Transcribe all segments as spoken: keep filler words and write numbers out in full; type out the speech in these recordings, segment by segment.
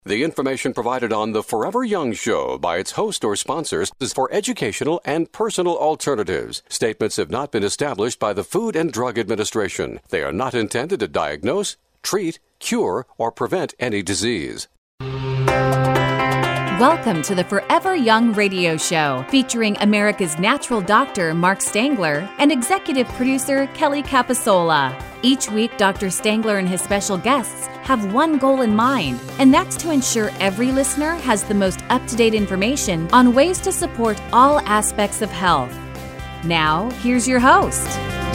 The information provided on the Forever Young Show by its host or sponsors is for educational and personal alternatives. Statements have not been established by the Food and Drug Administration. They are not intended to diagnose, treat, cure, or prevent any disease. Welcome to the Forever Young Radio Show, featuring America's natural doctor, Mark Stangler, and executive producer, Kelly Capasola. Each week, Doctor Stangler and his special guests have one goal in mind, and that's to ensure every listener has the most up-to-date information on ways to support all aspects of health. Now, here's your host.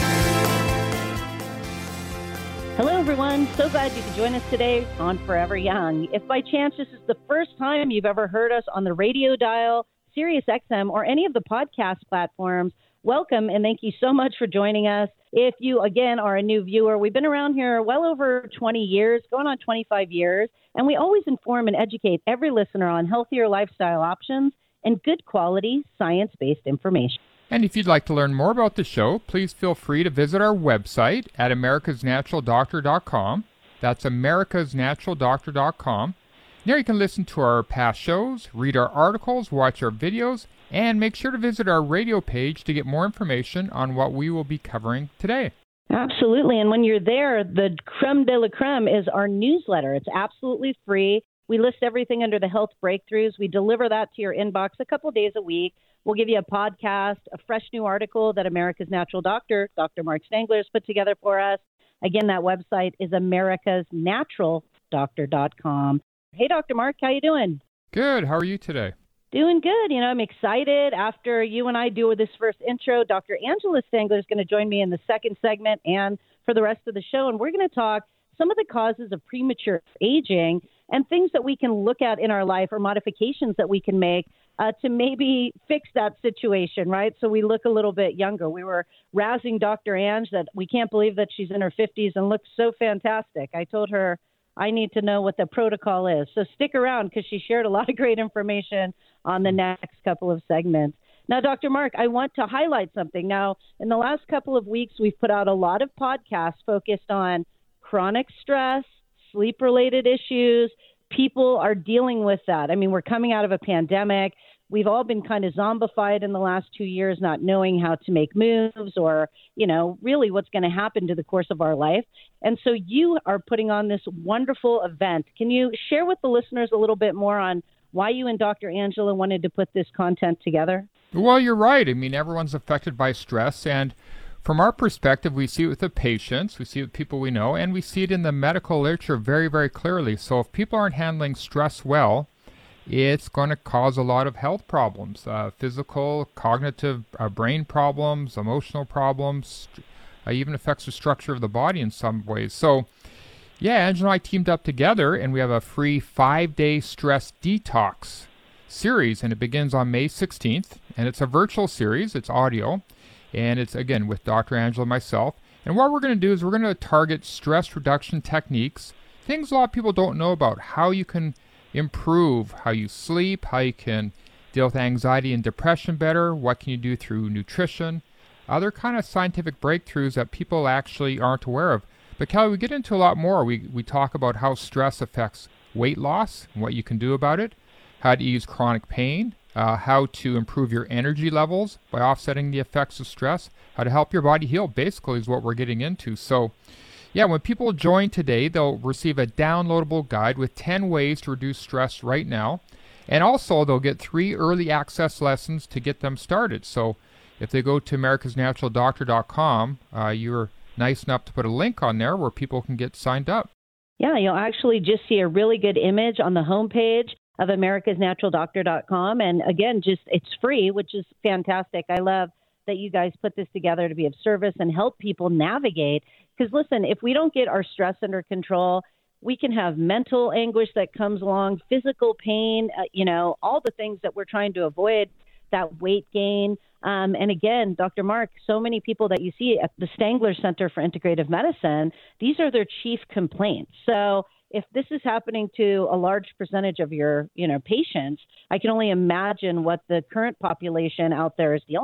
Hello, everyone. So glad you could join us today on Forever Young. If by chance this is the first time you've ever heard us on the radio dial, Sirius X M, or any of the podcast platforms, welcome and thank you so much for joining us. If you, again, are a new viewer, we've been around here well over twenty years, going on twenty-five years, and we always inform and educate every listener on healthier lifestyle options and good quality science-based information. And if you'd like to learn more about the show, please feel free to visit our website at americas natural doctor dot com. That's americas natural doctor dot com. There you can listen to our past shows, read our articles, watch our videos, and make sure to visit our radio page to get more information on what we will be covering today. Absolutely. And when you're there, the creme de la creme is our newsletter. It's absolutely free. We list everything under the health breakthroughs. We deliver that to your inbox a couple days a week. We'll give you a podcast, a fresh new article that America's Natural Doctor, Doctor Mark Stangler, has put together for us. Again, that website is americas natural doctor dot com. Hey, Doctor Mark, how you doing? Good. How are you today? Doing good. You know, I'm excited. After you and I do this first intro, Doctor Angela Stangler is going to join me in the second segment and for the rest of the show. And we're going to talk some of the causes of premature aging and things that we can look at in our life or modifications that we can make uh, to maybe fix that situation, right? So we look a little bit younger. We were razzing Doctor Ange that we can't believe that she's in her fifties and looks so fantastic. I told her I need to know what the protocol is. So stick around because she shared a lot of great information on the next couple of segments. Now, Doctor Mark, I want to highlight something. Now, in the last couple of weeks, we've put out a lot of podcasts focused on chronic stress, sleep-related issues. People are dealing with that. I mean, we're coming out of a pandemic. We've all been kind of zombified in the last two years, not knowing how to make moves or, you know, really what's going to happen to the course of our life. And so you are putting on this wonderful event. Can you share with the listeners a little bit more on why you and Doctor Angela wanted to put this content together? Well, you're right. I mean, everyone's affected by stress, and from our perspective, we see it with the patients, we see it with people we know, and we see it in the medical literature very, very clearly. So if people aren't handling stress well, it's going to cause a lot of health problems, uh, physical, cognitive, uh, brain problems, emotional problems, uh, even affects the structure of the body in some ways. So, yeah, Angela and I teamed up together, and we have a free five-day stress detox series, and it begins on May sixteenth, and it's a virtual series, it's audio, and it's, again, with Doctor Angela and myself. And what we're going to do is we're going to target stress reduction techniques, things a lot of people don't know about, how you can improve how you sleep, how you can deal with anxiety and depression better, what can you do through nutrition, other kind of scientific breakthroughs that people actually aren't aware of. But Kelly, we get into a lot more. We, we talk about how stress affects weight loss and what you can do about it, how to ease chronic pain, uh, how to improve your energy levels by offsetting the effects of stress, how to help your body heal, basically is what we're getting into. So, yeah, when people join today, they'll receive a downloadable guide with ten ways to reduce stress right now. And also, they'll get three early access lessons to get them started. So if they go to americas natural doctor dot com, uh, you're nice enough to put a link on there where people can get signed up. Yeah, you'll actually just see a really good image on the homepage of americas natural doctor dot com. And again, just it's free, which is fantastic. I love that you guys put this together to be of service and help people navigate. Because listen, if we don't get our stress under control, we can have mental anguish that comes along, physical pain, uh, you know, all the things that we're trying to avoid, that weight gain. Um, and again, Doctor Mark, so many people that you see at the Stangler Center for Integrative Medicine, these are their chief complaints. So if this is happening to a large percentage of your, you know, patients, I can only imagine what the current population out there is dealing with.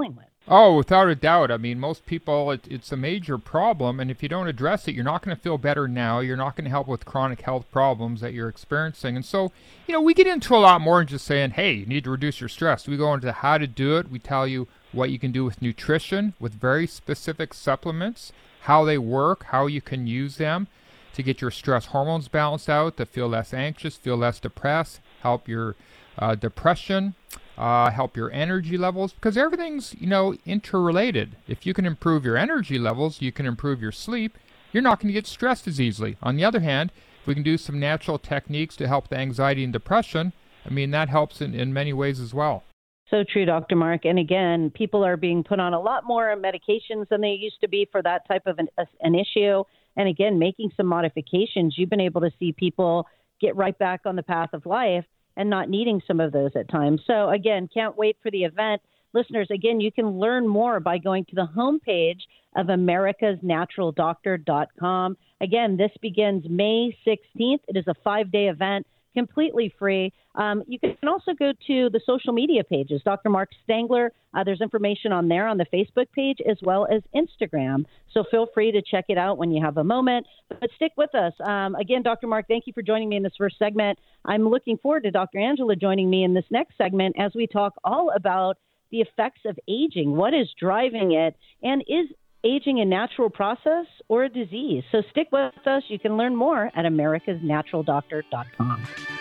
Oh, without a doubt. I mean, most people, it, it's a major problem, and if you don't address it, you're not going to feel better now. You're not going to help with chronic health problems that you're experiencing. And so, you know, we get into a lot more than just saying, hey, you need to reduce your stress. We go into how to do it. We tell you what you can do with nutrition, with very specific supplements, how they work, how you can use them to get your stress hormones balanced out, to feel less anxious, feel less depressed, help your uh, depression, uh, help your energy levels, because everything's, you know, interrelated. If you can improve your energy levels, you can improve your sleep, you're not going to get stressed as easily. On the other hand, if we can do some natural techniques to help the anxiety and depression, I mean, that helps in, in many ways as well. So true, Doctor Mark. And again, people are being put on a lot more medications than they used to be for that type of an, an issue. And again, making some modifications, you've been able to see people get right back on the path of life and not needing some of those at times. So again, can't wait for the event. Listeners, again, you can learn more by going to the homepage of americas natural doctor dot com. Again, this begins May sixteenth. It is a five-day event, completely free. Um, you can also go to the social media pages, Doctor Mark Stangler. Uh, there's information on there on the Facebook page as well as Instagram. So feel free to check it out when you have a moment. But stick with us. Um, again, Doctor Mark, thank you for joining me in this first segment. I'm looking forward to Doctor Angela joining me in this next segment as we talk all about the effects of aging. What is driving it? And is aging a natural process or a disease? So stick with us. You can learn more at americas natural doctor dot com.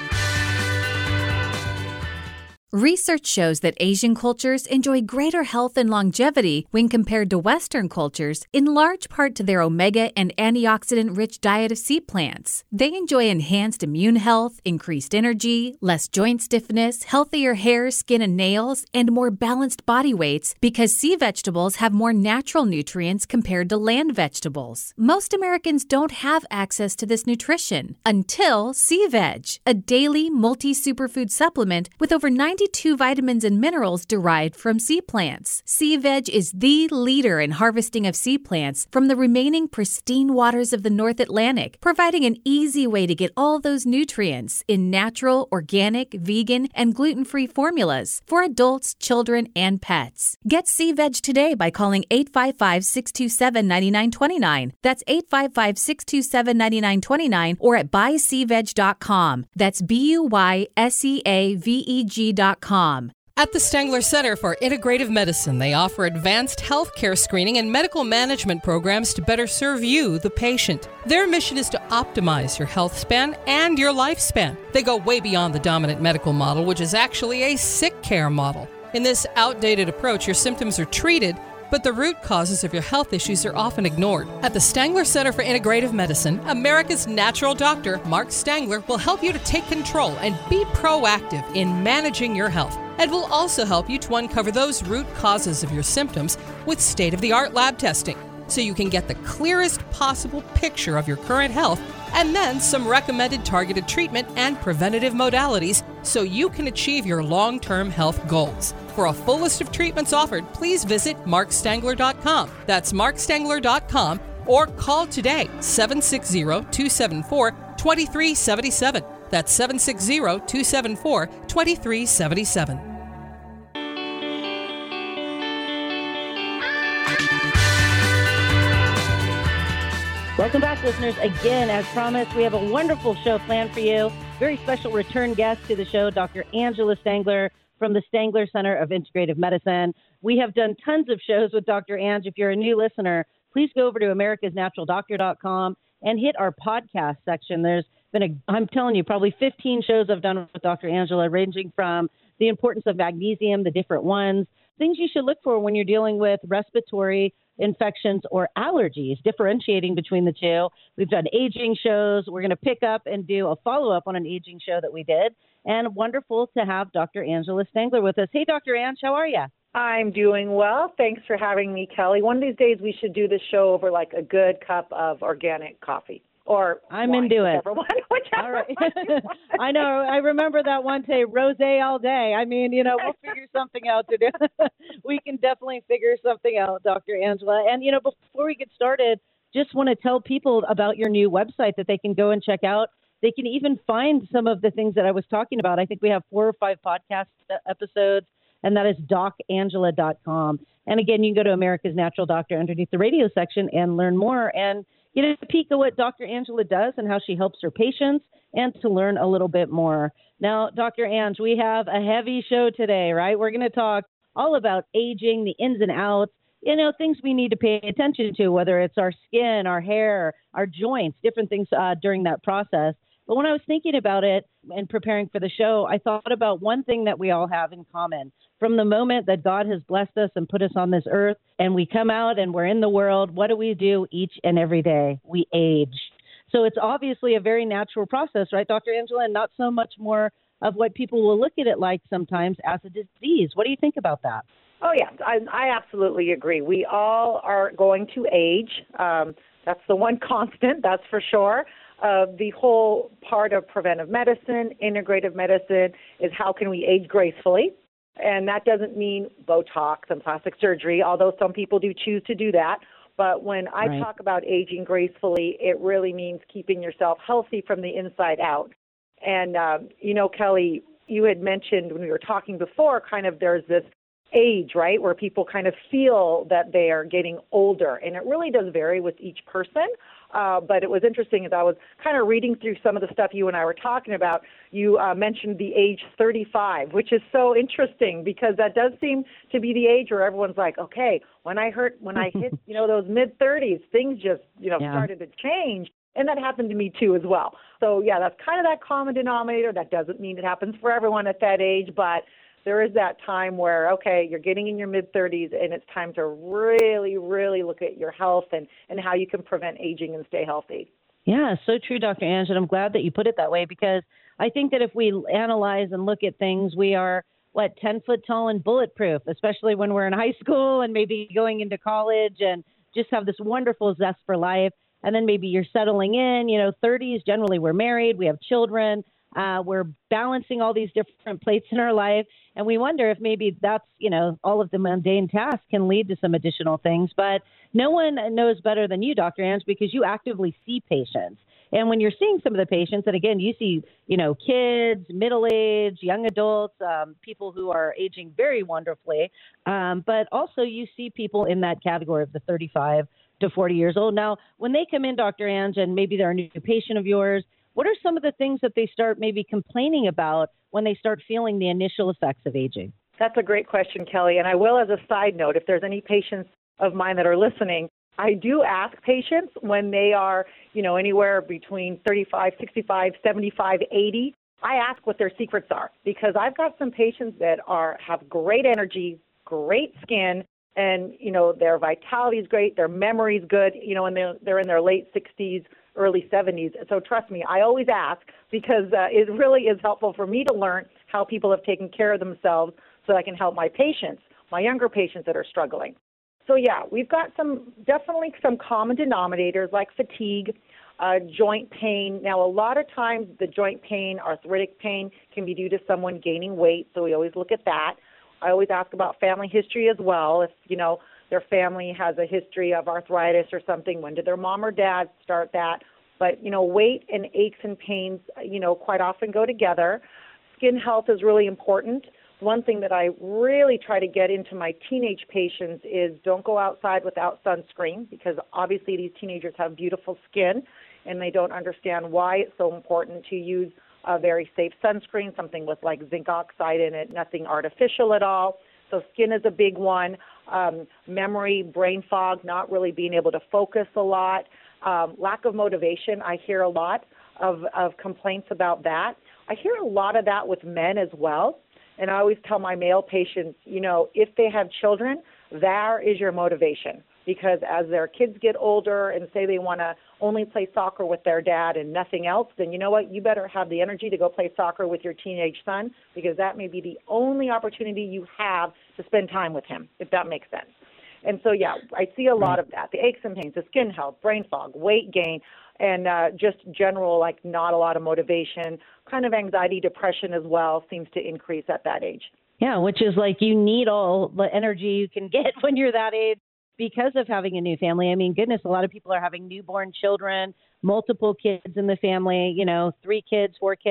Research shows that Asian cultures enjoy greater health and longevity when compared to Western cultures, in large part to their omega and antioxidant-rich diet of sea plants. They enjoy enhanced immune health, increased energy, less joint stiffness, healthier hair, skin, and nails, and more balanced body weights because sea vegetables have more natural nutrients compared to land vegetables. Most Americans don't have access to this nutrition until Sea Veg, a daily multi-superfood supplement with over ninety Two vitamins and minerals derived from sea plants. Sea Veg is the leader in harvesting of sea plants from the remaining pristine waters of the North Atlantic, providing an easy way to get all those nutrients in natural, organic, vegan, and gluten-free formulas for adults, children, and pets. Get Sea Veg today by calling eight five five, six two seven, nine nine two nine. That's eight five five, six two seven, nine nine two nine or at buy sea veg dot com. That's B U Y S E A V E G dot com. At the Stangler Center for Integrative Medicine, they offer advanced healthcare screening and medical management programs to better serve you, the patient. Their mission is to optimize your health span and your lifespan. They go way beyond the dominant medical model, which is actually a sick care model. In this outdated approach, your symptoms are treated, but the root causes of your health issues are often ignored. At the Stangler Center for Integrative Medicine, America's natural doctor, Mark Stangler, will help you to take control and be proactive in managing your health, and will also help you to uncover those root causes of your symptoms with state-of-the-art lab testing, so you can get the clearest possible picture of your current health, and then some recommended targeted treatment and preventative modalities so you can achieve your long-term health goals. For a full list of treatments offered, please visit mark stangler dot com. That's mark stangler dot com, or call today, seven six zero, two seven four, two three seven seven. That's seven six zero, two seven four, two three seven seven. Welcome back, listeners. Again, as promised, we have a wonderful show planned for you. Very special return guest to the show, Doctor Angela Stangler from the Stangler Center of Integrative Medicine. We have done tons of shows with Doctor Ange. If you're a new listener, please go over to americas natural doctor dot com and hit our podcast section. There's been, a, I'm telling you, probably fifteen shows I've done with Doctor Angela, ranging from the importance of magnesium, the different ones, things you should look for when you're dealing with respiratory infections or allergies, differentiating between the two. We've done aging shows. We're going to pick up and do a follow-up on an aging show that we did. And wonderful to have Doctor Angela Stangler with us. Hey, Doctor Ange, how are you? I'm doing well. Thanks for having me, Kelly. One of these days we should do this show over like a good cup of organic coffee. Or I'm wine, into it. Whichever one, whichever all right. one I know. I remember that one day, rosé all day. I mean, you know, we'll figure something out to do. We can definitely figure something out, Doctor Angela. And, you know, before we get started, just want to tell people about your new website that they can go and check out. They can even find some of the things that I was talking about. I think we have four or five podcast episodes and that is doc angela dot com. And again, you can go to America's Natural Doctor underneath the radio section and learn more and get a peek at what Doctor Angela does and how she helps her patients and to learn a little bit more. Now, Doctor Ange, we have a heavy show today, right? We're going to talk all about aging, the ins and outs, you know, things we need to pay attention to, whether it's our skin, our hair, our joints, different things uh, during that process. But when I was thinking about it and preparing for the show, I thought about one thing that we all have in common. From the moment that God has blessed us and put us on this earth and we come out and we're in the world, what do we do each and every day? We age. So it's obviously a very natural process, right, Doctor Angela, and not so much more of what people will look at it like sometimes as a disease. What do you think about that? Oh, yeah, I, I absolutely agree. We all are going to age. Um, that's the one constant, that's for sure. Uh, the whole part of preventive medicine, integrative medicine, is how can we age gracefully? And that doesn't mean Botox and plastic surgery, although some people do choose to do that. But when I Right. talk about aging gracefully, it really means keeping yourself healthy from the inside out. And, um, you know, Kelly, you had mentioned when we were talking before, kind of there's this age, right, where people kind of feel that they are getting older. And it really does vary with each person. Uh, but it was interesting as I was kind of reading through some of the stuff you and I were talking about. You uh, mentioned the age thirty-five, which is so interesting because that does seem to be the age where everyone's like, okay, when I hurt, when I hit, you know, those mid thirties, things just, you know, Yeah. started to change. And that happened to me too as well. So yeah, that's kind of that common denominator. That doesn't mean it happens for everyone at that age, but there is that time where, okay, you're getting in your mid-thirties and it's time to really, really look at your health and, and how you can prevent aging and stay healthy. Yeah, so true, Doctor Ange, and I'm glad that you put it that way because I think that if we analyze and look at things, we are, what, ten foot tall and bulletproof, especially when we're in high school and maybe going into college and just have this wonderful zest for life. And then maybe you're settling in, you know, thirties, generally we're married, we have children. Uh, we're balancing all these different plates in our life, and we wonder if maybe that's, you know, all of the mundane tasks can lead to some additional things. But no one knows better than you, Doctor Ange, because you actively see patients. And when you're seeing some of the patients, and again, you see, you know, kids, middle-aged, young adults, um, people who are aging very wonderfully, um, but also you see people in that category of the thirty-five to forty years old. Now, when they come in, Doctor Ange, and maybe they're a new patient of yours, what are some of the things that they start maybe complaining about when they start feeling the initial effects of aging? That's a great question, Kelly. And I will, as a side note, if there's any patients of mine that are listening, I do ask patients when they are, you know, anywhere between thirty-five, sixty-five, seventy-five, eighty, I ask what their secrets are because I've got some patients that are have great energy, great skin, and, you know, their vitality is great, their memory is good, you know, and they're, they're in their late sixties, early seventies. So trust me, I always ask because uh, it really is helpful for me to learn how people have taken care of themselves so I can help my patients, my younger patients that are struggling. So yeah, we've got some, definitely some common denominators like fatigue, uh, joint pain. Now, a lot of times the joint pain, arthritic pain can be due to someone gaining weight. So we always look at that. I always ask about family history as well. If, you know, their family has a history of arthritis or something, when did their mom or dad start that? But, you know, weight and aches and pains, you know, quite often go together. Skin health is really important. One thing that I really try to get into my teenage patients is don't go outside without sunscreen because obviously these teenagers have beautiful skin and they don't understand why it's so important to use a very safe sunscreen, something with like zinc oxide in it, nothing artificial at all. So skin is a big one. Um, memory, brain fog, not really being able to focus a lot. Um, lack of motivation, I hear a lot of, of complaints about that. I hear a lot of that with men as well. And I always tell my male patients, you know, if they have children, there is your motivation. Because as their kids get older and say they want to only play soccer with their dad and nothing else, then you know what? You better have the energy to go play soccer with your teenage son because that may be the only opportunity you have to spend time with him, if that makes sense. And so, yeah, I see a lot of that, the aches and pains, the skin health, brain fog, weight gain, and uh, just general, like not a lot of motivation, kind of anxiety, depression as well seems to increase at that age. Yeah, which is like you need all the energy you can get when you're that age because of having a new family. I mean, goodness, a lot of people are having newborn children, multiple kids in the family, you know, three kids, four kids.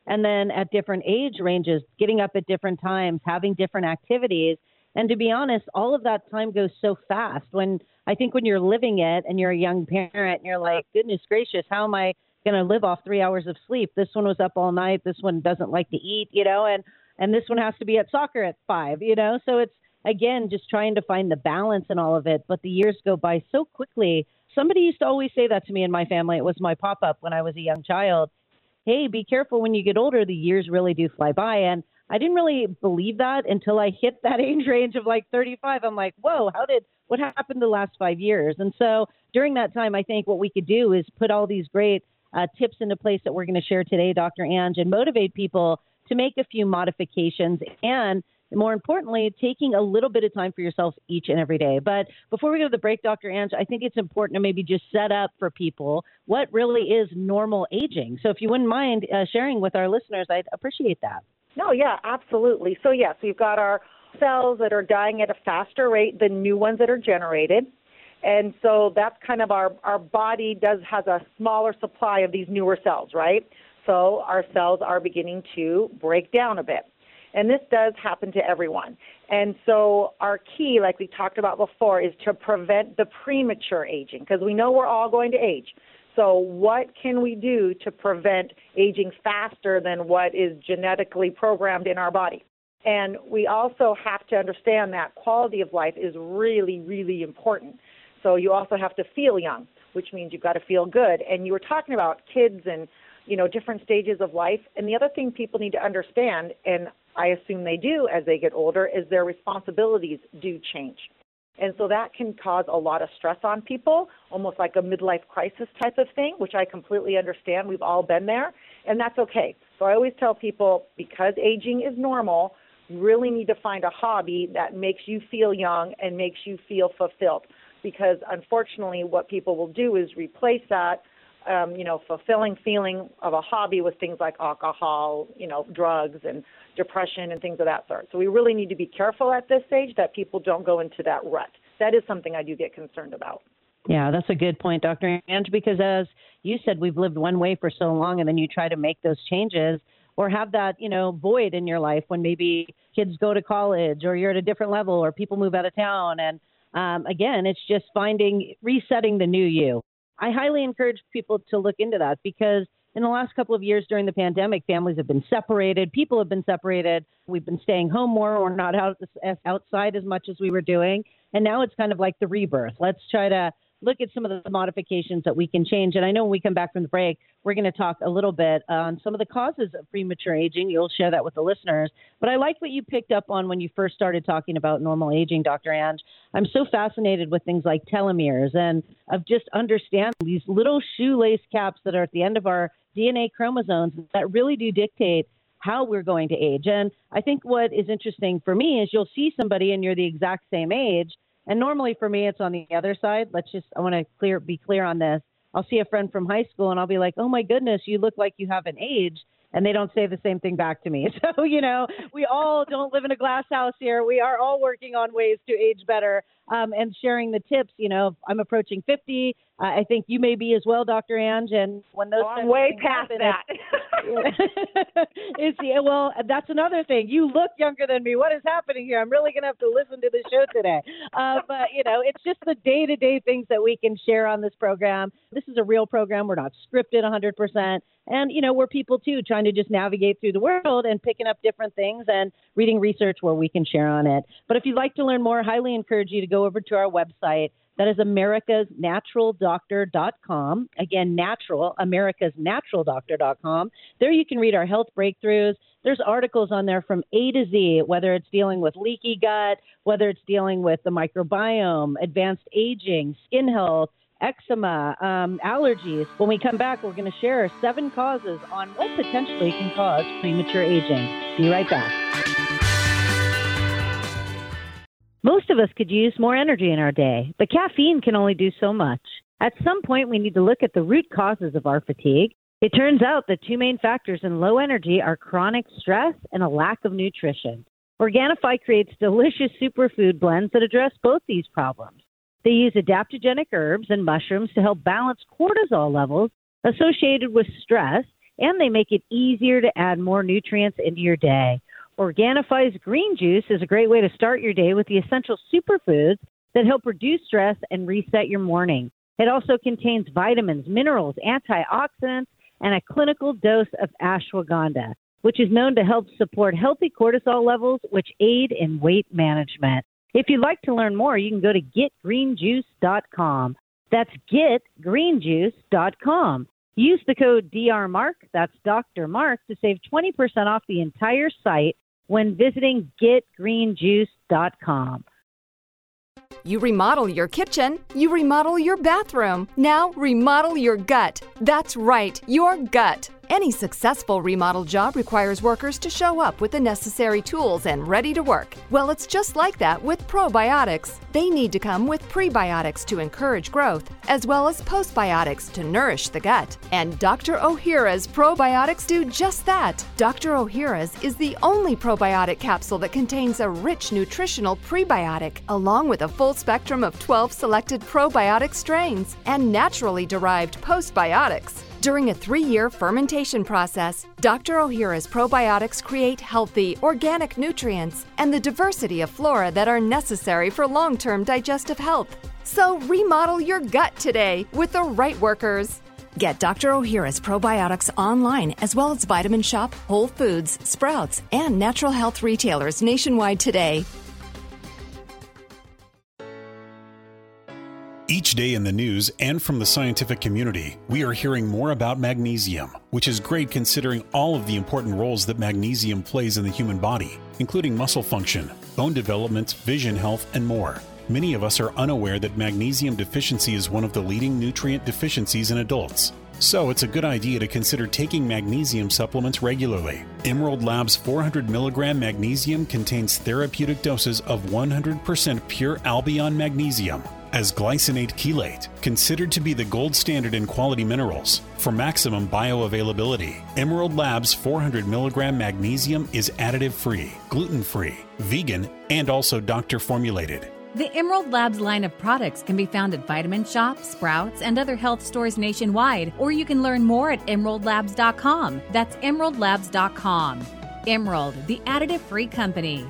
And then at different age ranges, getting up at different times, having different activities. And to be honest, all of that time goes so fast. When I think when you're living it and you're a young parent and you're like, goodness gracious, how am I going to live off three hours of sleep? This one was up all night. This one doesn't like to eat, you know, and, and this one has to be at soccer at five, you know. So it's, again, just trying to find the balance in all of it. But the years go by so quickly. Somebody used to always say that to me in my family. It was my pop-up when I was a young child. Hey, be careful when you get older. The years really do fly by. And I didn't really believe that until I hit that age range of like thirty-five. I'm like, whoa, how did, what happened the last five years? And so during that time, I think what we could do is put all these great uh, tips into place that we're going to share today, Doctor Ange, and motivate people to make a few modifications and, more importantly, taking a little bit of time for yourself each and every day. But before we go to the break, Doctor Ange, I think it's important to maybe just set up for people what really is normal aging. So if you wouldn't mind uh, sharing with our listeners, I'd appreciate that. No, yeah, absolutely. So, yes, we've got our cells that are dying at a faster rate than new ones that are generated. And so that's kind of our, our body does has a smaller supply of these newer cells, right? So our cells are beginning to break down a bit. And this does happen to everyone. And so our key, like we talked about before, is to prevent the premature aging, because we know we're all going to age. So what can we do to prevent aging faster than what is genetically programmed in our body? And we also have to understand that quality of life is really, really important. So you also have to feel young, which means you've got to feel good. And you were talking about kids and, you know, different stages of life. And the other thing people need to understand, and I assume they do as they get older, is their responsibilities do change. And so that can cause a lot of stress on people, almost like a midlife crisis type of thing, which I completely understand. We've all been there, and that's okay. So I always tell people, because aging is normal, you really need to find a hobby that makes you feel young and makes you feel fulfilled. Because unfortunately, what people will do is replace that Um, you know, fulfilling feeling of a hobby with things like alcohol, you know, drugs and depression and things of that sort. So we really need to be careful at this stage that people don't go into that rut. That is something I do get concerned about. Yeah, that's a good point, Doctor Ange, because as you said, we've lived one way for so long, and then you try to make those changes or have that, you know, void in your life when maybe kids go to college or you're at a different level or people move out of town. And um, again, it's just finding, resetting the new you. I highly encourage people to look into that, because in the last couple of years during the pandemic, families have been separated. People have been separated. We've been staying home more or not out outside as much as we were doing. And now it's kind of like the rebirth. Let's try to look at some of the modifications that we can change. And I know when we come back from the break, we're going to talk a little bit on some of the causes of premature aging. You'll share that with the listeners. But I like what you picked up on when you first started talking about normal aging, Doctor Ange. I'm so fascinated with things like telomeres and of just understanding these little shoelace caps that are at the end of our D N A chromosomes that really do dictate how we're going to age. And I think what is interesting for me is you'll see somebody and you're the exact same age. And normally for me, it's on the other side. Let's just, I want to clear, be clear on this. I'll see a friend from high school and I'll be like, oh my goodness, you look like you haven't aged. And they don't say the same thing back to me. So, you know, we all don't live in a glass house here. We are all working on ways to age better um, and sharing the tips. You know, I'm approaching fifty. Uh, I think you may be as well, Doctor Ange. And when those oh, I'm way past happen, that. it's, yeah, well, that's another thing. You look younger than me. What is happening here? I'm really going to have to listen to the show today. Uh, but, you know, it's just the day-to-day things that we can share on this program. This is a real program. We're not scripted one hundred percent. And, you know, we're people, too, trying to just navigate through the world and picking up different things and reading research where we can share on it. But if you'd like to learn more, I highly encourage you to go over to our website. That is americas natural doctor dot com. Again, natural, americas natural doctor dot com. There you can read our health breakthroughs. There's articles on there from A to Z, whether it's dealing with leaky gut, whether it's dealing with the microbiome, advanced aging, skin health, eczema, um, allergies. When we come back, we're going to share seven causes on what potentially can cause premature aging. Be right back. Most of us could use more energy in our day, but caffeine can only do so much. At some point, we need to look at the root causes of our fatigue. It turns out the two main factors in low energy are chronic stress and a lack of nutrition. Organifi creates delicious superfood blends that address both these problems. They use adaptogenic herbs and mushrooms to help balance cortisol levels associated with stress and they make it easier to add more nutrients into your day. Organifi's green juice is a great way to start your day with the essential superfoods that help reduce stress and reset your morning. It also contains vitamins, minerals, antioxidants, and a clinical dose of ashwagandha, which is known to help support healthy cortisol levels, which aid in weight management. If you'd like to learn more, you can go to get green juice dot com. That's get green juice dot com. Use the code D R Mark, that's Doctor Mark, to save twenty percent off the entire site when visiting get green juice dot com. You remodel your kitchen, you remodel your bathroom. Now remodel your gut. That's right, your gut. Any successful remodel job requires workers to show up with the necessary tools and ready to work. Well, it's just like that with probiotics. They need to come with prebiotics to encourage growth, as well as postbiotics to nourish the gut. And Doctor Ohhira's probiotics do just that. Doctor Ohhira's is the only probiotic capsule that contains a rich nutritional prebiotic, along with a full spectrum of twelve selected probiotic strains and naturally derived postbiotics. During a three-year fermentation process, Doctor Ohhira's probiotics create healthy, organic nutrients and the diversity of flora that are necessary for long-term digestive health. So remodel your gut today with the right workers. Get Doctor Ohhira's probiotics online, as well as Vitamin Shop, Whole Foods, Sprouts, and natural health retailers nationwide today. Each day in the news and from the scientific community, we are hearing more about magnesium, which is great considering all of the important roles that magnesium plays in the human body, including muscle function, bone development, vision health, and more. Many of us are unaware that magnesium deficiency is one of the leading nutrient deficiencies in adults. So it's a good idea to consider taking magnesium supplements regularly. Emerald Labs four hundred milligram magnesium contains therapeutic doses of one hundred percent pure Albion magnesium as glycinate chelate, considered to be the gold standard in quality minerals. For maximum bioavailability, Emerald Labs four hundred milligram magnesium is additive-free, gluten-free, vegan, and also doctor-formulated. The Emerald Labs line of products can be found at Vitamin Shop, Sprouts, and other health stores nationwide, or you can learn more at emerald labs dot com. That's emerald labs dot com. Emerald, the additive-free company.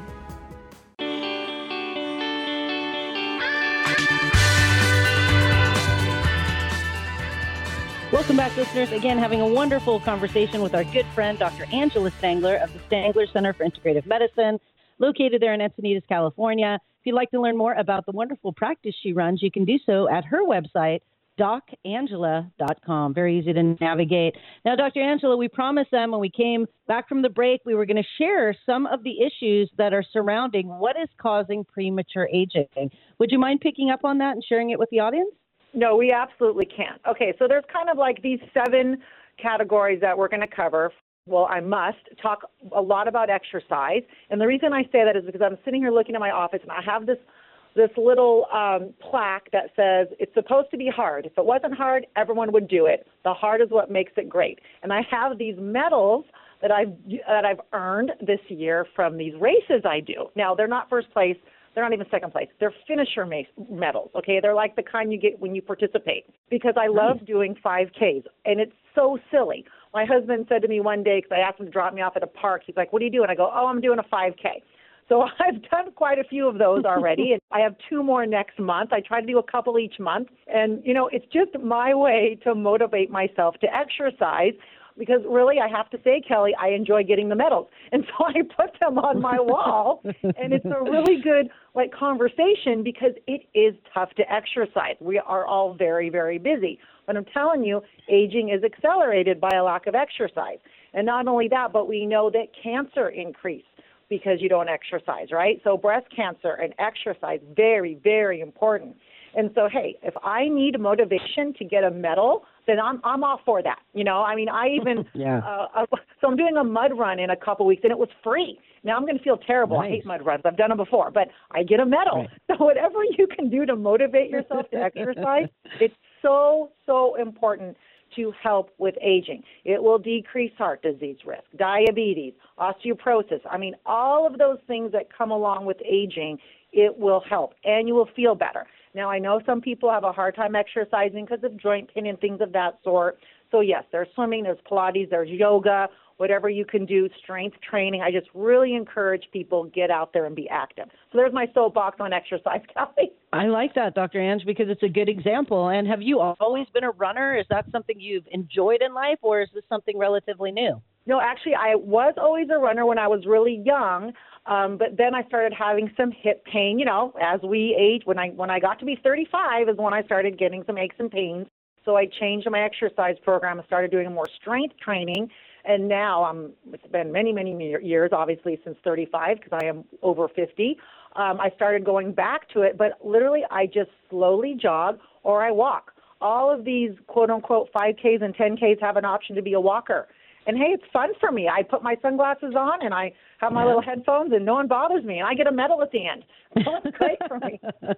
Welcome back, listeners. Again, having a wonderful conversation with our good friend, Doctor Angela Stangler of the Stangler Center for Integrative Medicine, located there in Encinitas, California. If you'd like to learn more about the wonderful practice she runs, you can do so at her website, doc angela dot com. Very easy to navigate. Now, Doctor Angela, we promised them when we came back from the break, we were going to share some of the issues that are surrounding what is causing premature aging. Would you mind picking up on that and sharing it with the audience? No, we absolutely can't. Okay, so there's kind of like these seven categories that we're going to cover. Well, I must talk a lot about exercise. And the reason I say that is because I'm sitting here looking at my office and I have this this little um, plaque that says it's supposed to be hard. If it wasn't hard, everyone would do it. The hard is what makes it great. And I have these medals that I've, that I've earned this year from these races I do. Now, they're not first place. They're not even second place. They're finisher medals, okay? They're like the kind you get when you participate, because I love doing five Ks, and it's so silly. My husband said to me one day, because I asked him to drop me off at a park, he's like, what are you doing? I go, oh, I'm doing a five K. So I've done quite a few of those already, and I have two more next month. I try to do a couple each month, and, you know, it's just my way to motivate myself to exercise. Because really, I have to say, Kelly, I enjoy getting the medals. And so I put them on my wall, and it's a really good like conversation because it is tough to exercise. We are all very, very busy. But I'm telling you, aging is accelerated by a lack of exercise. And not only that, but we know that cancer increases because you don't exercise, right? So breast cancer and exercise, very, very important. And so, hey, if I need motivation to get a medal, then I'm I'm all for that. You know, I mean, I even yeah. uh, uh, so I'm doing a mud run in a couple weeks, and it was free. Now I'm going to feel terrible. Nice. I hate mud runs. I've done them before, but I get a medal. Right. So whatever you can do to motivate yourself to exercise, it's so so important to help with aging. It will decrease heart disease risk, diabetes, osteoporosis. I mean, all of those things that come along with aging, it will help, and you will feel better. Now, I know some people have a hard time exercising because of joint pain and things of that sort. So yes, there's swimming, there's Pilates, there's yoga, whatever you can do, strength training. I just really encourage people get out there and be active. So there's my soapbox on exercise, Kelly. I like that, Doctor Ange, because it's a good example. And have you always been a runner? Is that something you've enjoyed in life, or is this something relatively new? No, actually, I was always a runner when I was really young, um, but then I started having some hip pain. You know, as we age, when I when I got to be thirty-five is when I started getting some aches and pains. So I changed my exercise program and started doing more strength training. And now I'm, it's been many, many years, obviously, since thirty-five, because I am over fifty. Um, I started going back to it, but literally I just slowly jog or I walk. All of these quote-unquote five Ks and ten Ks have an option to be a walker. And, hey, it's fun for me. I put my sunglasses on and I have my little headphones and no one bothers me. And I get a medal at the end. So it's great for me.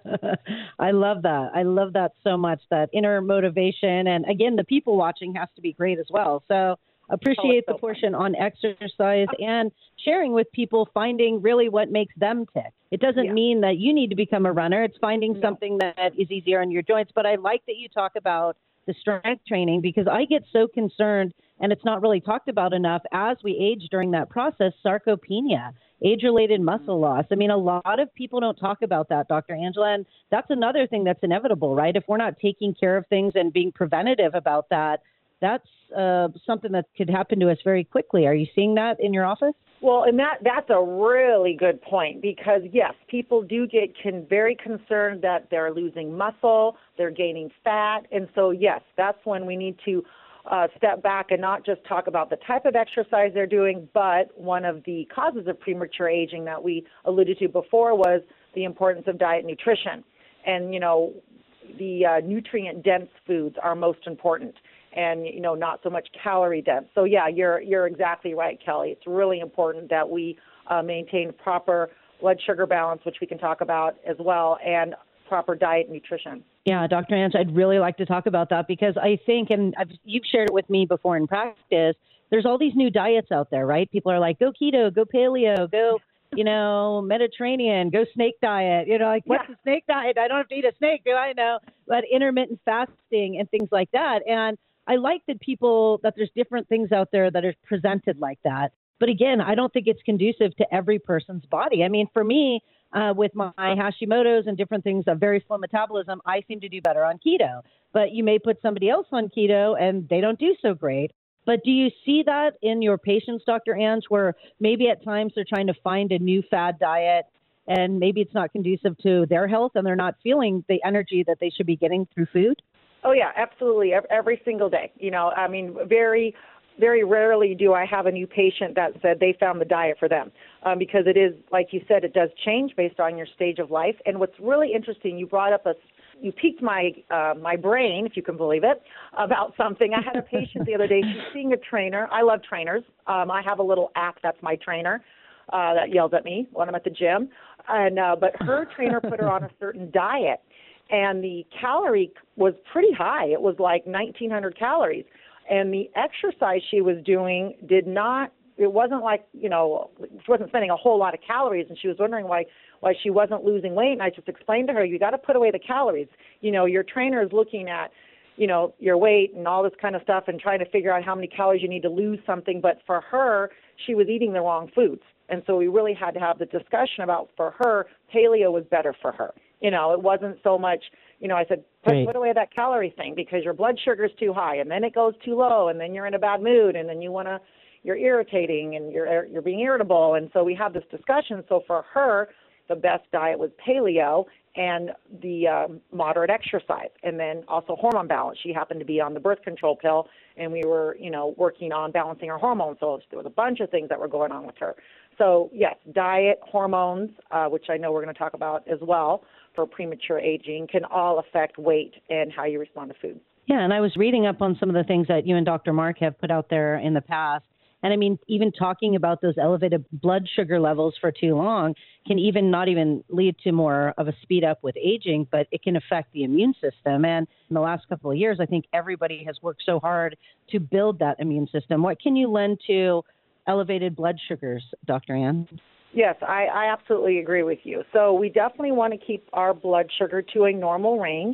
I love that. I love that so much, that inner motivation. And, again, the people watching has to be great as well. So appreciate oh, so the portion fun. on exercise and sharing with people, finding really what makes them tick. It doesn't yeah. mean that you need to become a runner. It's finding no. something that is easier on your joints. But I like that you talk about the strength training, because I get so concerned, and it's not really talked about enough, as we age during that process, sarcopenia, age-related muscle loss. I mean, a lot of people don't talk about that, Doctor Angela, and that's another thing that's inevitable, right? If we're not taking care of things and being preventative about that, that's uh, something that could happen to us very quickly. Are you seeing that in your office? Well, and that that's a really good point, because, yes, people do get con- very concerned that they're losing muscle, they're gaining fat. And so, yes, that's when we need to uh, step back and not just talk about the type of exercise they're doing, but one of the causes of premature aging that we alluded to before was the importance of diet and nutrition. And, you know, the uh, nutrient-dense foods are most important, and, you know, not so much calorie dense. So, yeah, you're you're exactly right, Kelly. It's really important that we uh, maintain proper blood sugar balance, which we can talk about as well, and proper diet and nutrition. Yeah, Doctor Ange, I'd really like to talk about that, because I think, and I've, you've shared it with me before in practice, there's all these new diets out there, right? People are like, go keto, go paleo, go, you know, Mediterranean, go snake diet. You know, like, what's yeah. a snake diet? I don't have to eat a snake, do I know? But intermittent fasting and things like that. And I like that people, that there's different things out there that are presented like that. But again, I don't think it's conducive to every person's body. I mean, for me, uh, with my Hashimoto's and different things of very slow metabolism, I seem to do better on keto. But you may put somebody else on keto and they don't do so great. But do you see that in your patients, Doctor Ange, where maybe at times they're trying to find a new fad diet and maybe it's not conducive to their health and they're not feeling the energy that they should be getting through food? Oh, yeah, absolutely. Every single day. You know, I mean, very, very rarely do I have a new patient that said they found the diet for them, um, because it is, like you said, it does change based on your stage of life. And what's really interesting, you brought up a, you piqued my uh, my brain, if you can believe it, about something. I had a patient the other day. She's seeing a trainer. I love trainers. Um, I have a little app that's my trainer uh, that yells at me when I'm at the gym. And uh, but her trainer put her on a certain diet. And the calorie was pretty high. It was like nineteen hundred calories. And the exercise she was doing did not, it wasn't like, you know, she wasn't spending a whole lot of calories. And she was wondering why, why she wasn't losing weight. And I just explained to her, you got to put away the calories. You know, your trainer is looking at, you know, your weight and all this kind of stuff and trying to figure out how many calories you need to lose something. But for her, she was eating the wrong foods. And so we really had to have the discussion about, for her, paleo was better for her. You know, it wasn't so much, you know, I said, put, right. put away that calorie thing because your blood sugar is too high, and then it goes too low, and then you're in a bad mood, and then you want to, you're irritating, and you're you're being irritable. And so we had this discussion. So for her, the best diet was paleo and the um, moderate exercise, and then also hormone balance. She happened to be on the birth control pill, and we were, you know, working on balancing her hormones. So there was a bunch of things that were going on with her. So, yes, diet, hormones, uh, which I know we're going to talk about as well for premature aging, can all affect weight and how you respond to food. Yeah, and I was reading up on some of the things that you and Doctor Mark have put out there in the past. And, I mean, even talking about those elevated blood sugar levels for too long can even not even lead to more of a speed up with aging, but it can affect the immune system. And in the last couple of years, I think everybody has worked so hard to build that immune system. What can you lend to elevated blood sugars, Doctor Ann? Yes, I, I absolutely agree with you. So we definitely want to keep our blood sugar to a normal range.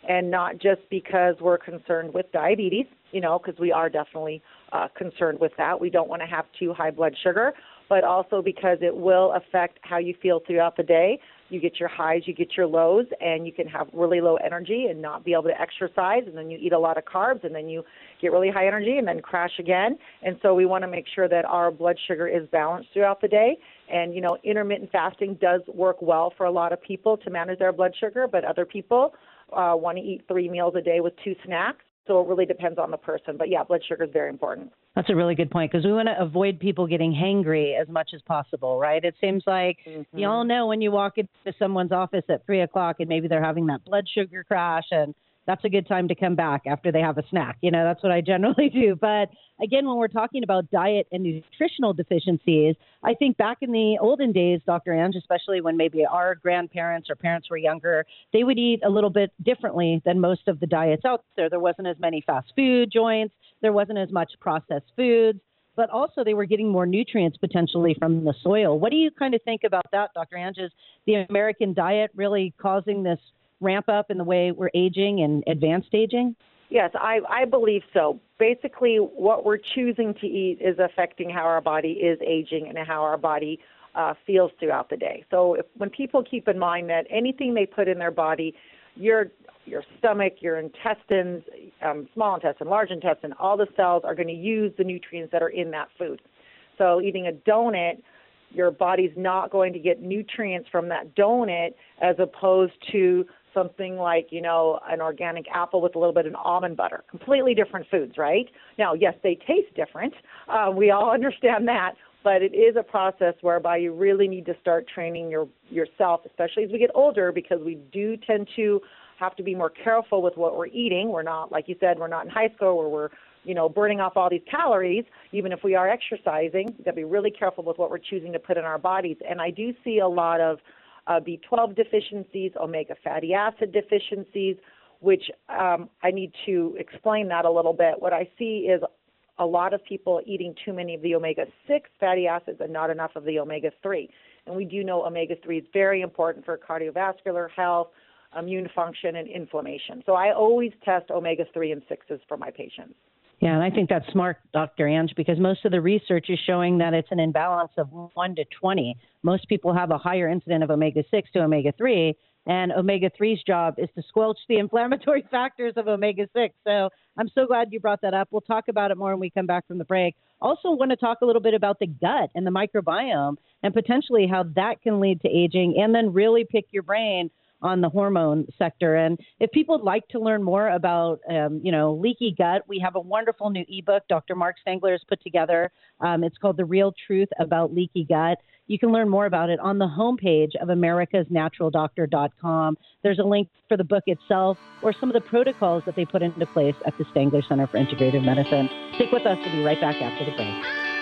and not just because we're concerned with diabetes, you know, because we are definitely uh, concerned with that. We don't want to have too high blood sugar, but also because it will affect how you feel throughout the day. You get your highs, you get your lows, and you can have really low energy and not be able to exercise, and then you eat a lot of carbs, and then you get really high energy and then crash again. And so we want to make sure that our blood sugar is balanced throughout the day. And, you know, intermittent fasting does work well for a lot of people to manage their blood sugar, but other people uh, want to eat three meals a day with two snacks. So it really depends on the person. But, yeah, blood sugar is very important. That's a really good point, because we want to avoid people getting hangry as much as possible, right? It seems like mm-hmm. you all know when you walk into someone's office at three o'clock and maybe they're having that blood sugar crash, and that's a good time to come back after they have a snack. You know, that's what I generally do. But again, when we're talking about diet and nutritional deficiencies, I think back in the olden days, Doctor Ange, especially when maybe our grandparents or parents were younger, they would eat a little bit differently than most of the diets out there. There wasn't as many fast food joints. There wasn't as much processed foods, but also they were getting more nutrients potentially from the soil. What do you kind of think about that, Doctor Ange? Is the American diet really causing this ramp up in the way we're aging and advanced aging? Yes, I, I believe so. Basically, what we're choosing to eat is affecting how our body is aging and how our body uh, feels throughout the day. So if, when people keep in mind that anything they put in their body, your your stomach, your intestines, um, small intestine, large intestine, all the cells are going to use the nutrients that are in that food. So eating a donut, your body's not going to get nutrients from that donut as opposed to something like, you know, an organic apple with a little bit of almond butter. Completely different foods, right? Now, yes, they taste different. Uh, we all understand that, but it is a process whereby you really need to start training your yourself, especially as we get older, because we do tend to have to be more careful with what we're eating. We're not, like you said, we're not in high school where we're, you know, burning off all these calories. Even if we are exercising, we've got to be really careful with what we're choosing to put in our bodies. And I do see a lot of uh, B twelve deficiencies, omega fatty acid deficiencies, which um, I need to explain that a little bit. What I see is a lot of people eating too many of the omega six fatty acids and not enough of the omega three. And we do know omega three is very important for cardiovascular health, immune function, and inflammation. So I always test omega three and sixes for my patients. Yeah, and I think that's smart, Doctor Ange, because most of the research is showing that it's an imbalance of one to twenty. Most people have a higher incidence of omega six to omega three, and omega three's job is to squelch the inflammatory factors of omega six. So I'm so glad you brought that up. We'll talk about it more when we come back from the break. Also want to talk a little bit about the gut and the microbiome and potentially how that can lead to aging, and then really pick your brain on the hormone sector. And if people would like to learn more about, um, you know, leaky gut, we have a wonderful new ebook Doctor Mark Stengler has put together. Um, it's called The Real Truth About Leaky Gut. You can learn more about it on the homepage of americas natural doctor dot com. There's a link for the book itself or some of the protocols that they put into place at the Stengler Center for Integrative Medicine. Stick with us. We'll be right back after the break.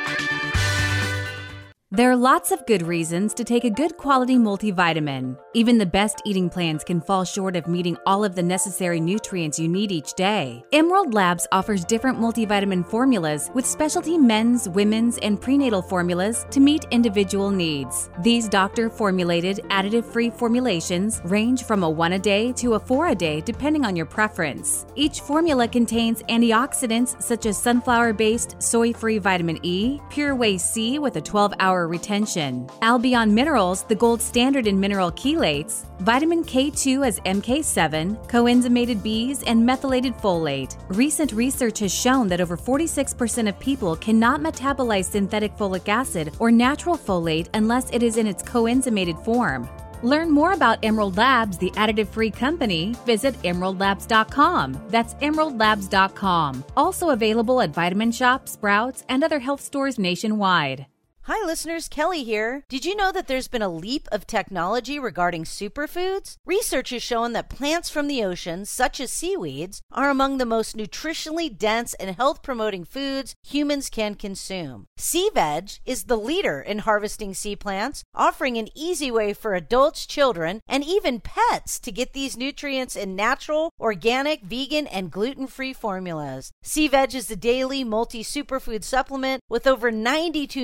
There are lots of good reasons to take a good quality multivitamin. Even the best eating plans can fall short of meeting all of the necessary nutrients you need each day. Emerald Labs offers different multivitamin formulas with specialty men's, women's, and prenatal formulas to meet individual needs. These doctor-formulated, additive-free formulations range from a one-a-day to a four-a-day depending on your preference. Each formula contains antioxidants such as sunflower-based soy-free vitamin E, Pure Whey C with a twelve-hour retention, Albion Minerals, the gold standard in mineral chelates, vitamin K two as M K seven, coenzymated Bs, and methylated folate. Recent research has shown that over forty-six percent of people cannot metabolize synthetic folic acid or natural folate unless it is in its coenzymated form. Learn more about Emerald Labs, the additive-free company. Visit emerald labs dot com. That's emerald labs dot com. Also available at Vitamin Shoppe, Sprouts, and other health stores nationwide. Hi listeners, Kelly here. Did you know that there's been a leap of technology regarding superfoods? Research has shown that plants from the ocean, such as seaweeds, are among the most nutritionally dense and health-promoting foods humans can consume. SeaVeg is the leader in harvesting sea plants, offering an easy way for adults, children, and even pets to get these nutrients in natural, organic, vegan, and gluten-free formulas. SeaVeg is the daily multi-superfood supplement with over ninety-two nutrients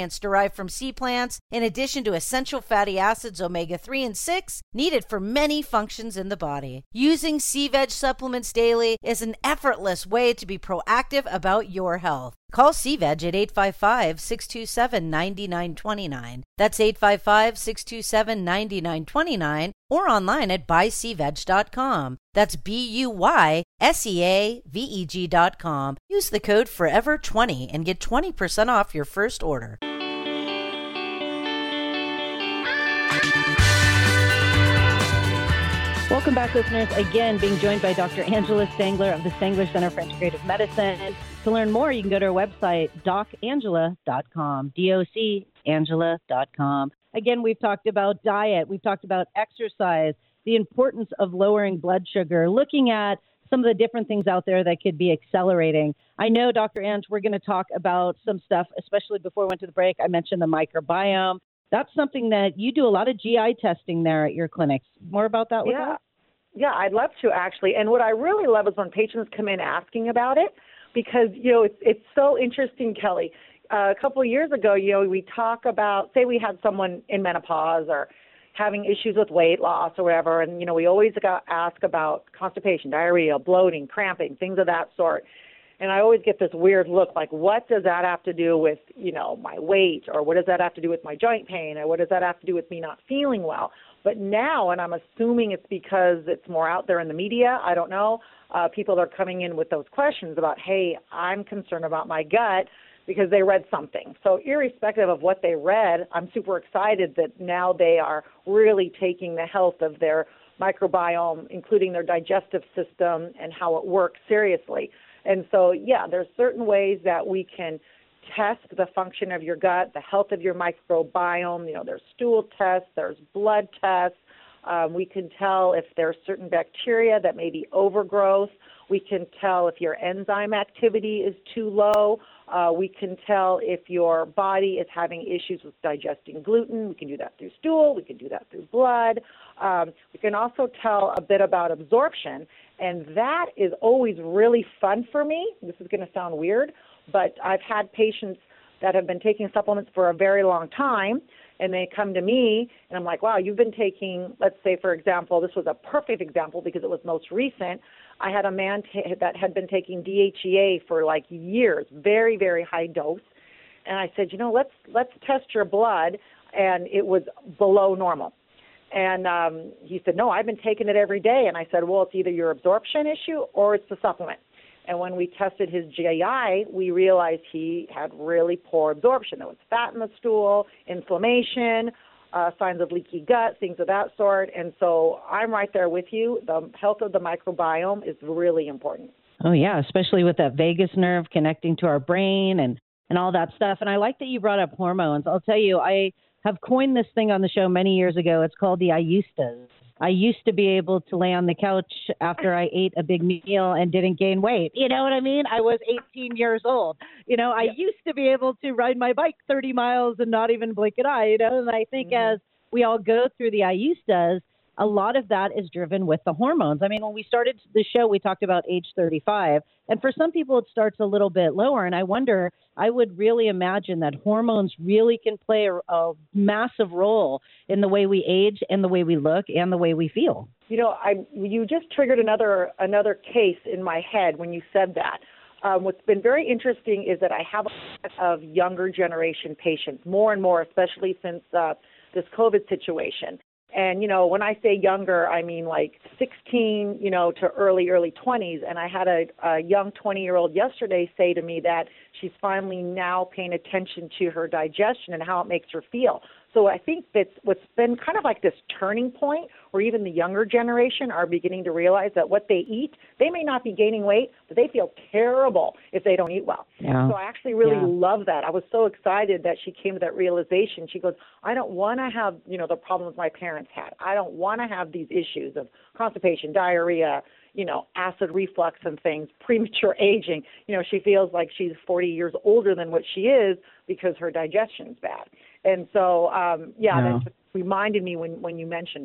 nutrients derived from sea plants, in addition to essential fatty acids, omega three and six, needed for many functions in the body. Using Sea Veg supplements daily is an effortless way to be proactive about your health. Call Sea Veg at eight five five, six two seven, nine nine two nine. That's eight five five, six two seven, nine nine two nine, or online at buy sea veg dot com. That's B U Y S E A V E G dot com. Use the code forever twenty and get twenty percent off your first order. Welcome back, listeners. Again, being joined by Doctor Angela Stangler of the Stangler Center for Integrative Medicine. To learn more, you can go to our website, doc angela dot com, D O C angela dot com. Again, we've talked about diet. We've talked about exercise, the importance of lowering blood sugar, looking at some of the different things out there that could be accelerating. I know, Doctor Ange, we're going to talk about some stuff, especially before we went to the break. I mentioned the microbiome. That's something that you do a lot of G I testing there at your clinics. More about that with yeah. us? Yeah, I'd love to, actually. And what I really love is when patients come in asking about it, because, you know, it's, it's so interesting, Kelly. Uh, a couple of years ago, you know, we talk about, say we had someone in menopause or having issues with weight loss or whatever, and, you know, we always got ask about constipation, diarrhea, bloating, cramping, things of that sort. And I always get this weird look like, what does that have to do with, you know, my weight, or what does that have to do with my joint pain, or what does that have to do with me not feeling well? But now, and I'm assuming it's because it's more out there in the media, I don't know, uh, people are coming in with those questions about, hey, I'm concerned about my gut because they read something. So irrespective of what they read, I'm super excited that now they are really taking the health of their microbiome, including their digestive system and how it works, seriously. And so, yeah, there's certain ways that we can test the function of your gut, the health of your microbiome. You know, there's stool tests, there's blood tests. Um, we can tell if there's certain bacteria that may be overgrowth. We can tell if your enzyme activity is too low. Uh, we can tell if your body is having issues with digesting gluten. We can do that through stool. We can do that through blood. Um, we can also tell a bit about absorption, and that is always really fun for me. This is going to sound weird, but I've had patients that have been taking supplements for a very long time, and they come to me, and I'm like, wow, you've been taking, let's say, for example, this was a perfect example because it was most recent. I had a man t- that had been taking D H E A for like years, very, very high dose. And I said, you know, let's let's test your blood, and it was below normal. And um, he said, no, I've been taking it every day. And I said, well, it's either your absorption issue or it's the supplement. And when we tested his G I, we realized he had really poor absorption. There was fat in the stool, inflammation, uh, signs of leaky gut, things of that sort. And so I'm right there with you. The health of the microbiome is really important. Oh, yeah, especially with that vagus nerve connecting to our brain and, and all that stuff. And I like that you brought up hormones. I'll tell you, I have coined this thing on the show many years ago. It's called the I used to. I used to be able to lay on the couch after I ate a big meal and didn't gain weight. You know what I mean? I was eighteen years old. You know, I yeah. used to be able to ride my bike thirty miles and not even blink an eye, you know, and I think mm-hmm. as we all go through the I used to's, a lot of that is driven with the hormones. I mean, when we started the show, we talked about age thirty-five. And for some people, it starts a little bit lower. And I wonder, I would really imagine that hormones really can play a, a massive role in the way we age and the way we look and the way we feel. You know, I you just triggered another another case in my head when you said that. Um, what's been very interesting is that I have a lot of younger generation patients, more and more, especially since uh, this COVID situation. And, you know, when I say younger, I mean like sixteen, you know, to early, early twenties. And I had a, a young twenty-year-old yesterday say to me that she's finally now paying attention to her digestion and how it makes her feel. So I think that's what's been kind of like this turning point where even the younger generation are beginning to realize that what they eat, they may not be gaining weight, but they feel terrible if they don't eat well. Yeah. So I actually really yeah. love that. I was so excited that she came to that realization. She goes, I don't want to have, you know, the problems my parents had. I don't want to have these issues of constipation, diarrhea, you know, acid reflux and things, premature aging. You know, she feels like she's forty years older than what she is because her digestion's bad. And so, um, yeah, yeah. that reminded me when, when you mentioned that.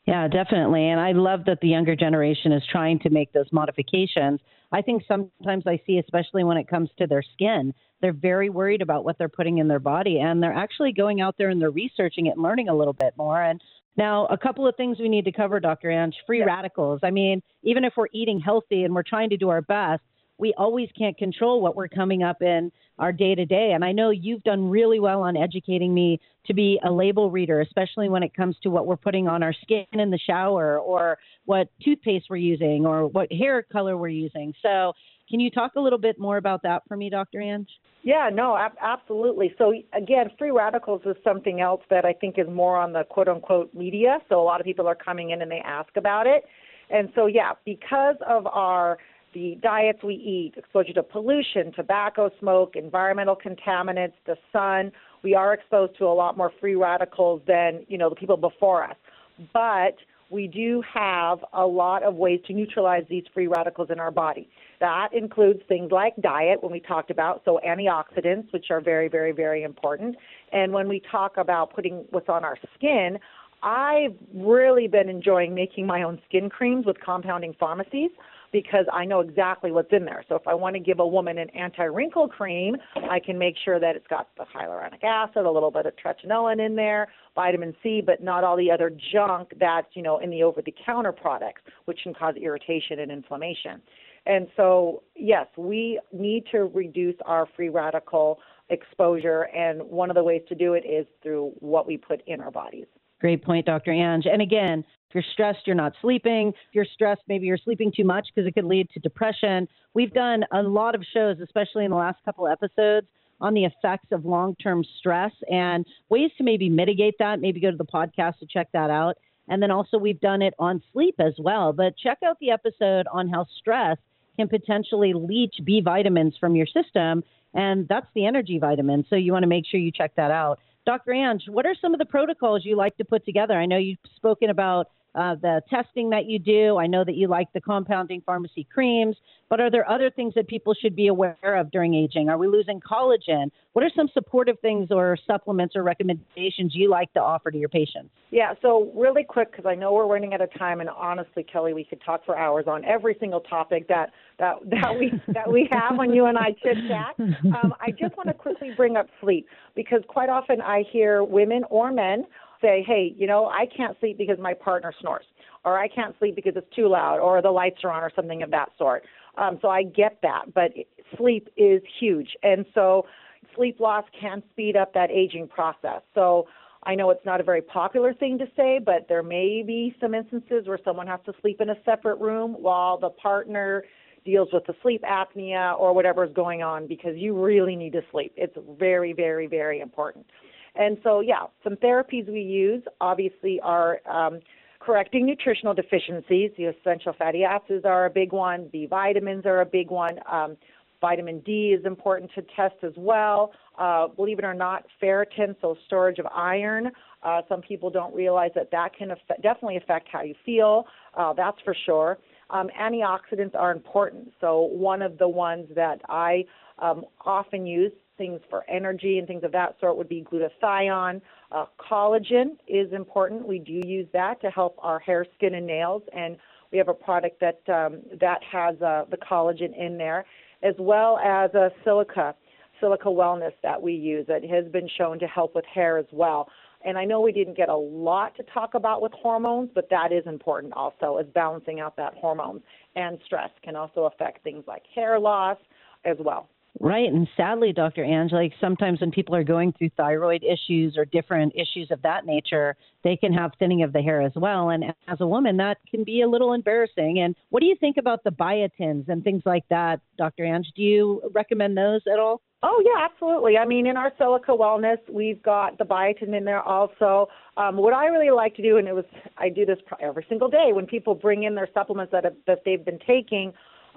Yeah, definitely. And I love that the younger generation is trying to make those modifications. I think sometimes I see, especially when it comes to their skin, they're very worried about what they're putting in their body, and they're actually going out there and they're researching it and learning a little bit more. And now, a couple of things we need to cover, Doctor Ange, free yeah. radicals. I mean, even if we're eating healthy and we're trying to do our best, we always can't control what we're coming up in our day-to-day. And I know you've done really well on educating me to be a label reader, especially when it comes to what we're putting on our skin in the shower, or what toothpaste we're using, or what hair color we're using. So can you talk a little bit more about that for me, Doctor Ange? Yeah, no, ab- absolutely. So again, free radicals is something else that I think is more on the quote-unquote media. So a lot of people are coming in and they ask about it. And so, yeah, because of our the diets we eat, exposure to pollution, tobacco smoke, environmental contaminants, the sun, we are exposed to a lot more free radicals than, you know, the people before us. But we do have a lot of ways to neutralize these free radicals in our body. That includes things like diet, when we talked about, so antioxidants, which are very, very, very important. And when we talk about putting what's on our skin, I've really been enjoying making my own skin creams with compounding pharmacies, because I know exactly what's in there. So if I want to give a woman an anti-wrinkle cream, I can make sure that it's got the hyaluronic acid, a little bit of tretinoin in there, vitamin C, but not all the other junk that's, you know, in the over-the-counter products, which can cause irritation and inflammation. And so, yes, we need to reduce our free radical exposure, and one of the ways to do it is through what we put in our bodies. Great point, Doctor Ange. And again, if you're stressed, you're not sleeping. If you're stressed, maybe you're sleeping too much because it could lead to depression. We've done a lot of shows, especially in the last couple of episodes, on the effects of long-term stress and ways to maybe mitigate that. Maybe go to the podcast to check that out. And then also we've done it on sleep as well. But check out the episode on how stress can potentially leach B vitamins from your system, and that's the energy vitamin. So you want to make sure you check that out. Doctor Ange, what are some of the protocols you like to put together? I know you've spoken about uh, the testing that you do. I know that you like the compounding pharmacy creams, but are there other things that people should be aware of during aging? Are we losing collagen? What are some supportive things or supplements or recommendations you like to offer to your patients? Yeah, so really quick, because I know we're running out of time, and honestly, Kelly, we could talk for hours on every single topic that that, that we that we have when you and I chit-chat. Um, I just want to quickly bring up sleep, because quite often I hear women or men say, hey, you know, I can't sleep because my partner snores, or I can't sleep because it's too loud, or the lights are on, or something of that sort. Um, so I get that, but sleep is huge. And so sleep loss can speed up that aging process. So I know it's not a very popular thing to say, but there may be some instances where someone has to sleep in a separate room while the partner deals with the sleep apnea or whatever is going on, because you really need to sleep. It's very, very, very important. And so, yeah, some therapies we use obviously are um, correcting nutritional deficiencies. The essential fatty acids are a big one. B vitamins are a big one. Um, vitamin D is important to test as well. Uh, believe it or not, ferritin, so storage of iron. Uh, some people don't realize that that can affect, definitely affect how you feel. Uh, that's for sure. Um, antioxidants are important. So one of the ones that I um, often use, things for energy and things of that sort, would be glutathione. Uh, collagen is important. We do use that to help our hair, skin, and nails, and we have a product that um, that has uh, the collagen in there, as well as a silica, silica wellness that we use that has been shown to help with hair as well. And I know we didn't get a lot to talk about with hormones, but that is important also, is balancing out that hormones. And stress can also affect things like hair loss as well. Right. And sadly, Doctor Ange, like sometimes when people are going through thyroid issues or different issues of that nature, they can have thinning of the hair as well. And as a woman, that can be a little embarrassing. And what do you think about the biotins and things like that, Doctor Ange? Do you recommend those at all? Oh, yeah, absolutely. I mean, in our Silica Wellness, we've got the biotin in there also. Um, what I really like to do, and it was I do this every single day, when people bring in their supplements that, have, that they've been taking,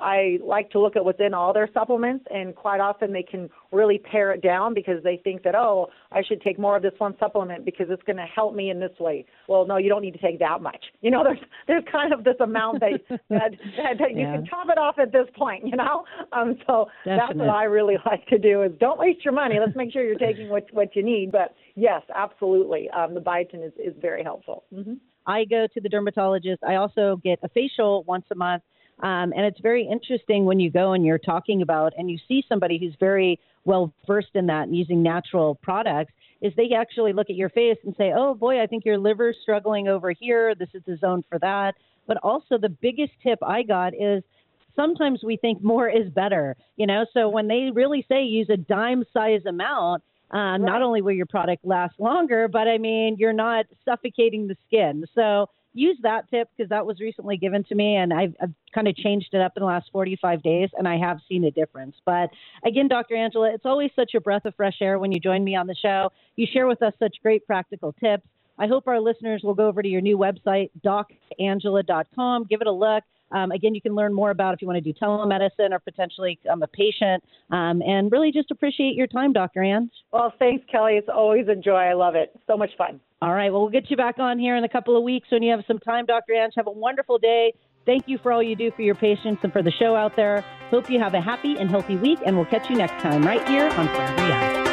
I like to look at what's in all their supplements, and quite often they can really pare it down because they think that, oh, I should take more of this one supplement because it's going to help me in this way. Well, no, you don't need to take that much. You know, there's there's kind of this amount that that, that, that you yeah. can top it off at this point, you know. Um, so Definitely. That's what I really like to do, is don't waste your money. Let's make sure you're taking what what you need. But yes, absolutely, um, the biotin is, is very helpful. Mm-hmm. I go to the dermatologist. I also get a facial once a month. Um, and it's very interesting when you go and you're talking about and you see somebody who's very well versed in that and using natural products, is they actually look at your face and say, oh, boy, I think your liver's struggling over here. This is the zone for that. But also the biggest tip I got is sometimes we think more is better, you know, so when they really say use a dime size amount, uh, right. not only will your product last longer, but I mean, you're not suffocating the skin. So use that tip because that was recently given to me and I've, I've kind of changed it up in the last forty-five days and I have seen a difference. But again, Doctor Angela, it's always such a breath of fresh air when you join me on the show. You share with us such great practical tips. I hope our listeners will go over to your new website, doc angela dot com. Give it a look. Um, again, you can learn more about if you want to do telemedicine or potentially become a patient. Um, and really just appreciate your time, Doctor Ange. Well, thanks, Kelly. It's always a joy. I love it. So much fun. All right. Well, we'll get you back on here in a couple of weeks when you have some time, Doctor Ange. Have a wonderful day. Thank you for all you do for your patients and for the show out there. Hope you have a happy and healthy week, and we'll catch you next time right here on Forever Young.